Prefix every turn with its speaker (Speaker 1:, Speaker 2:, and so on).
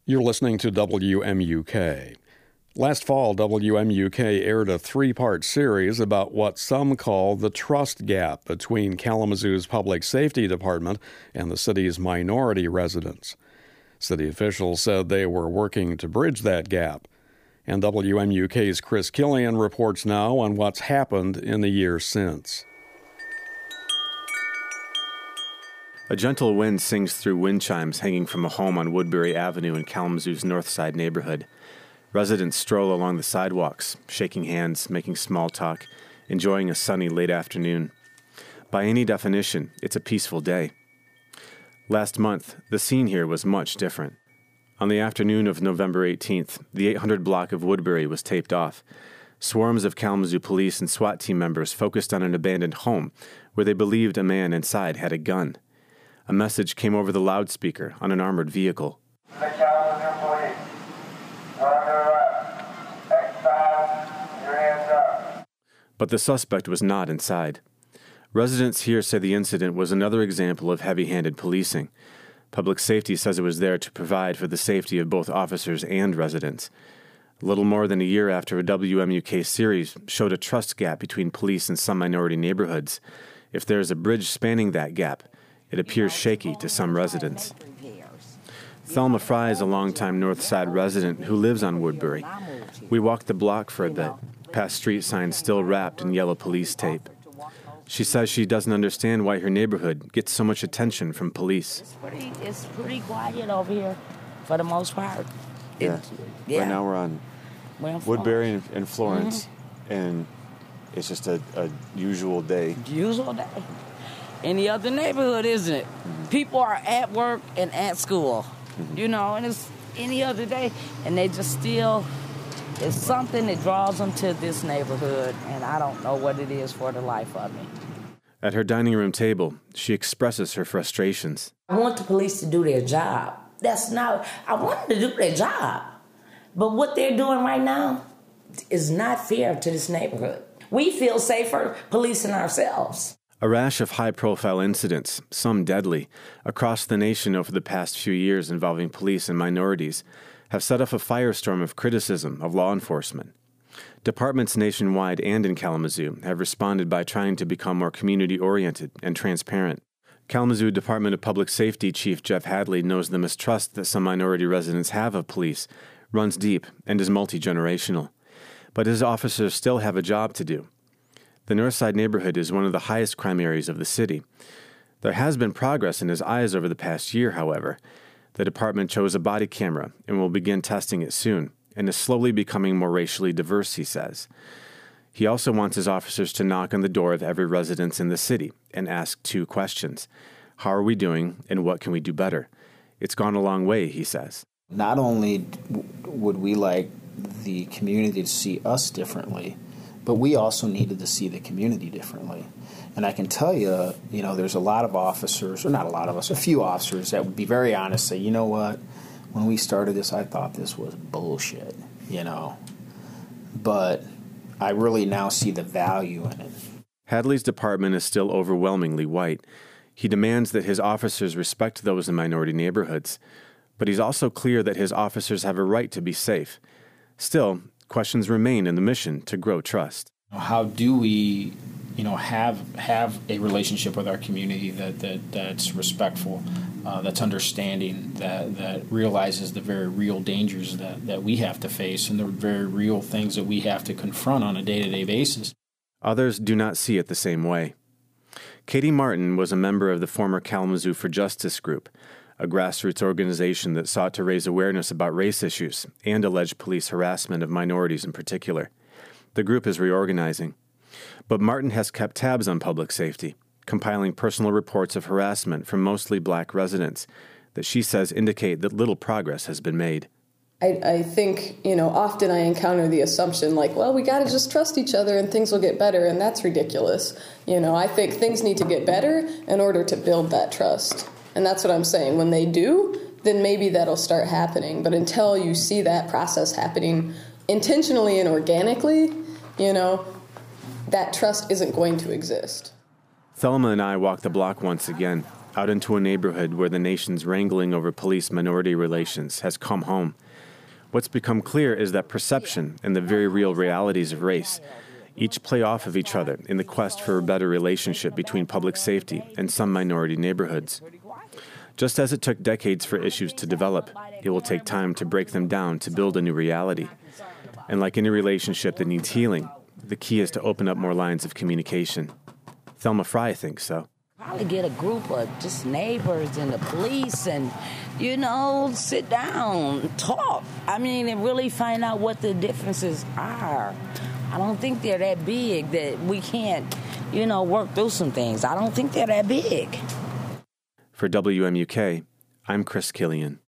Speaker 1: You're listening to WMUK. Last fall, WMUK aired a three-part series about what some call the trust gap between Kalamazoo's Public Safety Department and the city's minority residents. City officials said they were working to bridge that gap. And WMUK's Chris Killian reports now on what's happened in the years since.
Speaker 2: A gentle wind sings through wind chimes hanging from a home on Woodbury Avenue in Kalamazoo's North Side neighborhood. Residents stroll along the sidewalks, shaking hands, making small talk, enjoying a sunny late afternoon. By any definition, it's a peaceful day. Last month, the scene here was much different. On the afternoon of November 18th, the 800 block of Woodbury was taped off. Swarms of Kalamazoo police and SWAT team members focused on an abandoned home where they believed a man inside had a gun. A message came over the loudspeaker on an armored vehicle.
Speaker 3: The Kalamazoo police, you're under arrest. Exile, your hands up.
Speaker 2: But the suspect was not inside. Residents here say the incident was another example of heavy-handed policing. Public safety says it was there to provide for the safety of both officers and residents. A little more than a year after a WMUK series showed a trust gap between police and some minority neighborhoods. If there is a bridge spanning that gap, it appears shaky to some residents. Thelma Fry is a longtime North Side resident who lives on Woodbury. We walked the block for a bit, past street signs still wrapped in yellow police tape. She says she doesn't understand why her neighborhood gets so much attention from police.
Speaker 4: It's pretty quiet over here for the most part.
Speaker 5: Yeah. Right now we're on Woodbury and Florence, and it's just a usual day.
Speaker 4: Usual day. Any other neighborhood, isn't it? Mm-hmm. People are at work and at school, and it's any other day, and they just still, it's something that draws them to this neighborhood, and I don't know what it is for the life of me.
Speaker 2: At her dining room table, she expresses her frustrations.
Speaker 4: I want the police to do their job. I want them to do their job. But what they're doing right now is not fair to this neighborhood. We feel safer policing ourselves.
Speaker 2: A rash of high-profile incidents, some deadly, across the nation over the past few years involving police and minorities have set off a firestorm of criticism of law enforcement. Departments nationwide and in Kalamazoo have responded by trying to become more community-oriented and transparent. Kalamazoo Department of Public Safety Chief Jeff Hadley knows the mistrust that some minority residents have of police runs deep and is multi-generational. But his officers still have a job to do. The Northside neighborhood is one of the highest crime areas of the city. There has been progress in his eyes over the past year, however. The department chose a body camera and will begin testing it soon, and is slowly becoming more racially diverse, he says. He also wants his officers to knock on the door of every residence in the city and ask two questions. How are we doing, and what can we do better? It's gone a long way, he says.
Speaker 6: Not only would we like the community to see us differently, but we also needed to see the community differently. And I can tell you, there's a lot of officers, or not a lot of us, a few officers that would be very honest, say, you know what, when we started this, I thought this was bullshit, But I really now see the value in it.
Speaker 2: Hadley's department is still overwhelmingly white. He demands that his officers respect those in minority neighborhoods. But he's also clear that his officers have a right to be safe. Still, questions remain in the mission to grow trust.
Speaker 7: How do we, have a relationship with our community that's respectful, that's understanding, that realizes the very real dangers that we have to face and the very real things that we have to confront on a day-to-day basis?
Speaker 2: Others do not see it the same way. Katie Martin was a member of the former Kalamazoo for Justice group, a grassroots organization that sought to raise awareness about race issues and alleged police harassment of minorities in particular. The group is reorganizing. But Martin has kept tabs on public safety, compiling personal reports of harassment from mostly black residents that she says indicate that little progress has been made.
Speaker 8: I think, often I encounter the assumption like, well, we got to just trust each other and things will get better, and that's ridiculous. I think things need to get better in order to build that trust. And that's what I'm saying. When they do, then maybe that'll start happening. But until you see that process happening intentionally and organically, that trust isn't going to exist.
Speaker 2: Thelma and I walked the block once again. out into a neighborhood where the nation's wrangling over police-minority relations has come home. What's become clear is that perception and the very real realities of race each play off of each other in the quest for a better relationship between public safety and some minority neighborhoods. Just as it took decades for issues to develop, it will take time to break them down to build a new reality. And like any relationship that needs healing, the key is to open up more lines of communication. Thelma Fry thinks so.
Speaker 4: Probably get a group of just neighbors and the police and, sit down, talk. And really find out what the differences are. I don't think they're that big that we can't, work through some things. I don't think they're that big.
Speaker 2: For WMUK, I'm Chris Killian.